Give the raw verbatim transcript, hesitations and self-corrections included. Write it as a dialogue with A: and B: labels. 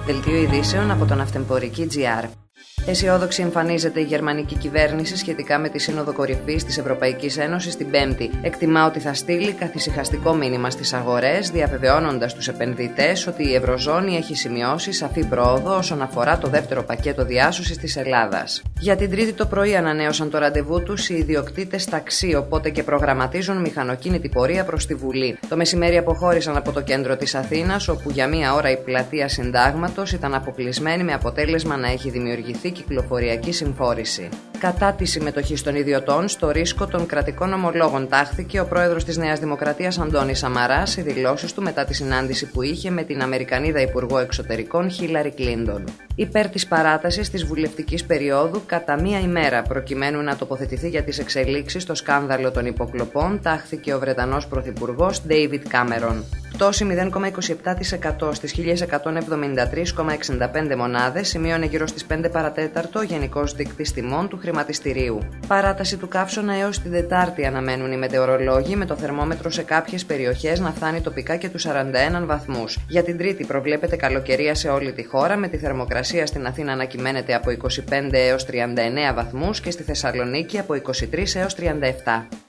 A: Δελτίο ειδήσεων από τον Αυτεμπορική τζι αρ. Αισιόδοξη εμφανίζεται η γερμανική κυβέρνηση σχετικά με τη Σύνοδο Κορυφής της Ευρωπαϊκής Ένωσης την Πέμπτη. Εκτιμά ότι θα στείλει καθησυχαστικό μήνυμα στις αγορές, διαβεβαιώνοντας τους επενδυτές ότι η Ευρωζώνη έχει σημειώσει σαφή πρόοδο όσον αφορά το δεύτερο πακέτο διάσωσης της Ελλάδας. Για την Τρίτη το πρωί ανανέωσαν το ραντεβού τους οι ιδιοκτήτες ταξί, οπότε και προγραμματίζουν μηχανοκίνητη πορεία προς τη Βουλή. Το μεσημέρι αποχώρησαν από το κέντρο της Αθήνας, όπου για μία ώρα η πλατεία Συντάγματος ήταν αποκλεισμένη, με αποτέλεσμα να έχει δημιουργηθεί κυκλοφοριακή συμφόρηση. Κατά τη συμμετοχή των ιδιωτών στο ρίσκο των κρατικών ομολόγων τάχθηκε ο πρόεδρος της Νέας Δημοκρατίας Αντώνης Σαμαράς σε δηλώσεις του μετά τη συνάντηση που είχε με την Αμερικανίδα Υπουργό Εξωτερικών Χίλαρη Κλίντον. Υπέρ της παράτασης της βουλευτικής περίοδου κατά μία ημέρα, προκειμένου να τοποθετηθεί για τις εξελίξεις στο σκάνδαλο των υποκλοπών, τάχθηκε ο Βρετανός Πρωθυπουργός Ντέιβιντ Κάμερον. Πτώση μηδέν κόμμα είκοσι επτά τοις εκατό στις χίλια εκατόν εβδομήντα τρία κόμμα εξήντα πέντε μονάδες, σημείωνε γύρω στις πέντε παρατέταρτο ο Γενικός Δείκτης Τιμών του Χρηματιστηρίου. Παράταση του καύσωνα έως την Τετάρτη αναμένουν οι μετεωρολόγοι, με το θερμόμετρο σε κάποιες περιοχές να φτάνει τοπικά και τους σαράντα ένα βαθμούς. Για την Τρίτη προβλέπεται καλοκαιρία σε όλη τη χώρα, με τη θερμοκρασία στην Αθήνα να κυμαίνεται από είκοσι πέντε έως τριάντα εννέα βαθμούς και στη Θεσσαλονίκη από είκοσι τρία έως τριάντα επτά.